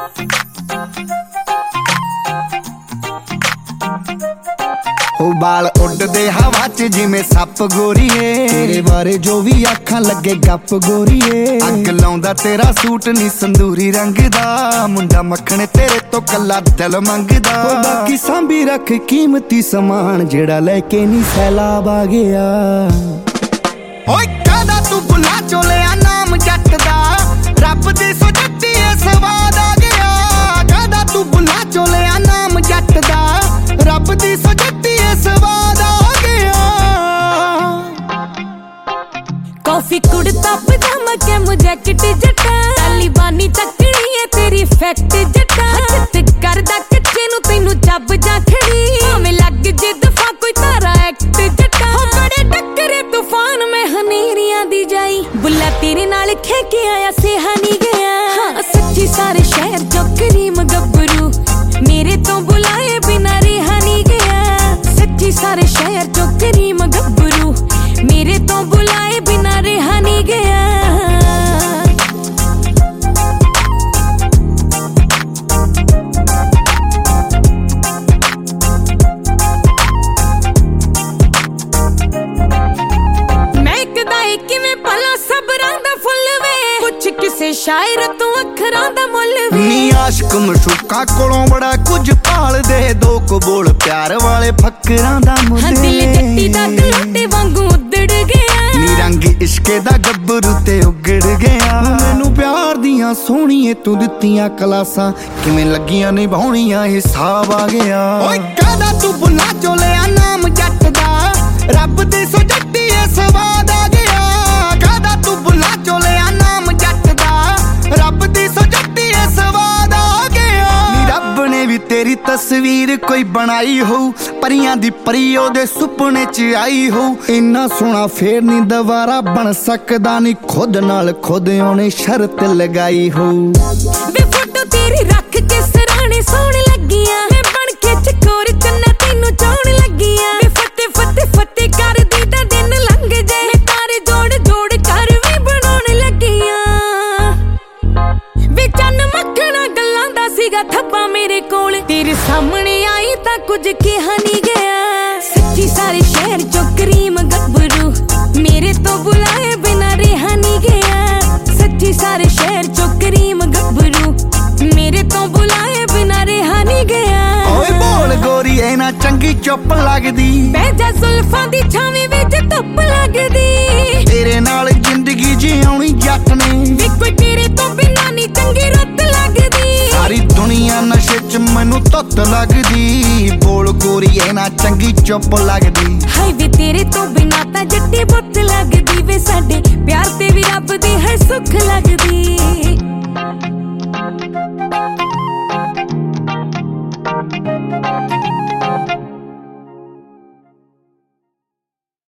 बाल उड़दे हवा च जिवें सप गोरीए, तेरे बारे जो भी आखां लगे गप गोरीए। अग लाउंदा तेरा सूट नी संदूरी रंग दा, मुंडा मक्खण तेरे तो कला दिल मंगदा। बाकी सांभी रख कीमती समान जेड़ा लेके नी सैलाब आ गया। ओए कादा तू बुला चोलिया नाम जट दा, रब दी सो जट्टी सवाद आ गया। कादा तू बुला चोलिया नाम जट दा, रब दी सो जट्टी सवाद आ गया। कॉफी कुड़ता पजामा के मुझे किटी जटा, तालिबानी तकड़ी है तेरी फैक्ट जटा। हजत करदा कच्चे नू तैनू जब जा खड़ी, भावें लग जे दफा कोई तारा एक्ट जटा। हो बड़े टक्करे तूफान में हनेरियां दी जाई, बुला तेरे नाल खे के आया सेहा नहीं गया। हाँ सच्ची सारे शहर चो करीम गब्बरू, मेरे तो बुलाए बिना रेहा नहीं गया। सच्ची सारे शहर चो करीम गब्बरू, मेरे तो बुलाए बिना रेहा नहीं गया। मैं कदा किवें भला सबरां दा फुल वे, कुछ किसे शायर तू अखरां दा मुल वे। नी आशिक मशूका कोलों बड़ा कुछ भाल दे, दो को बोल प्यार वाले फकरां दा मुल। दिल जट्टी दा गलोटे वांगू उदड़ गया, नी रंग इश्के दा गब्बरू ते उगड़ गया। मैनू प्यार दियां सोहणीए तू दित्तियां कलासां, किवें लगियां निभाउणियां हिसाब आ गया। ओए कादा तू बुला चोलिया नाम जट दा, रब दी सो जट्टी सवाद आ गया। कादा तू बुला चोलिया नाम जट दा, रब दी सो जट्टी सवाद आ गया। नी रब ने भी तेरी तस्वीर कोई बनाई हो, परियां दी परी ओदे सुपने च आई हो। इन्ना सोहना फेर नी दोबारा बन सकदा, नी खुद नाल खुद ओने शर्त लगाई हो। वे फोटो तेरी रख के सराणे सोहण लगियां, मैं बन के चकोर चन्ना तैनू चाहण लगियां। वे फते फते फते कर दी दा दिन लंघ जाए, मैं तारे जोड़ जोड़ कर वी बनाउण लगियां। वे चन्न मक्खणा गल्लां दा सीगा थप्पा मेरे कोल, तेरे सामने आई तां कुछ कहा नहीं गया। सच्ची सारे शहर चो करीम गब्बरू, मेरे तो बुलाए बिना रेहा नहीं गया। सच्ची सारे शहर चो करीम गब्बरू, मेरे तो बुलाए बिना रेहा नहीं गया। ओए बोल गोरी ऐ ना चंगी चुप लगदी, बह जा जुल्फां दी छावें विच धुप लगदी। तेरे नाल जिंदगी जिउणी जट ने, वे कोई तेरे तो बिना नी चंगी रुत लगदी। सारी दुनिया नशे च मैनू तुत लगदी, बोल गोरी ऐ ना चंगी चुप लगदी। हाय वे तेरे तो बिना तां जट्टी बुत लगदी। वे साडे प्यार